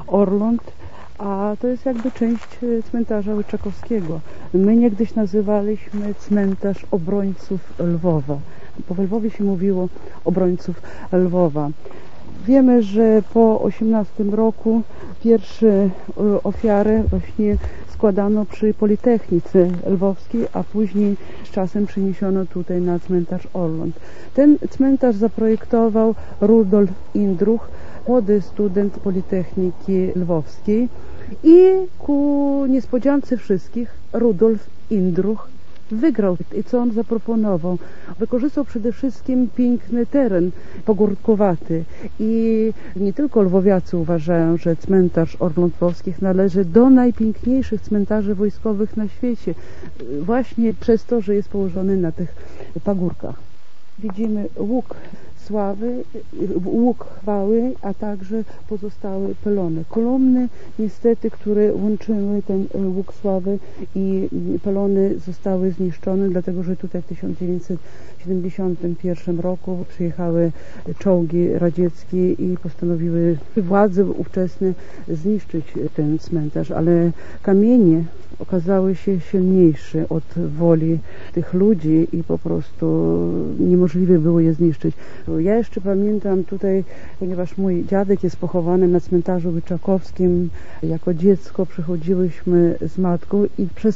Orląt, a to jest jakby część cmentarza Łyczakowskiego. My niegdyś nazywaliśmy cmentarz obrońców Lwowa. Po we Lwowie się mówiło obrońców Lwowa. Wiemy, że po 18 roku pierwsze ofiary właśnie składano przy Politechnice Lwowskiej, a później z czasem przeniesiono tutaj na cmentarz Orląt. Ten cmentarz zaprojektował Rudolf Indruch, młody student Politechniki Lwowskiej, i ku niespodziance wszystkich Rudolf Indruch wygrał. I co on zaproponował? Wykorzystał przede wszystkim piękny teren pagórkowaty i nie tylko lwowiacy uważają, że cmentarz Orląt Lwowskich należy do najpiękniejszych cmentarzy wojskowych na świecie, właśnie przez to, że jest położony na tych pagórkach. Widzimy łuk sławy, łuk chwały, a także pozostałe pylony. Kolumny niestety, które łączyły ten łuk sławy i pylony, zostały zniszczone, dlatego że tutaj w 1971 roku przyjechały czołgi radzieckie i postanowiły władze ówczesne zniszczyć ten cmentarz, ale kamienie okazały się silniejsze od woli tych ludzi i po prostu niemożliwe było je zniszczyć. Ja jeszcze pamiętam tutaj, ponieważ mój dziadek jest pochowany na cmentarzu Łyczakowskim, jako dziecko przychodziłyśmy z matką i przez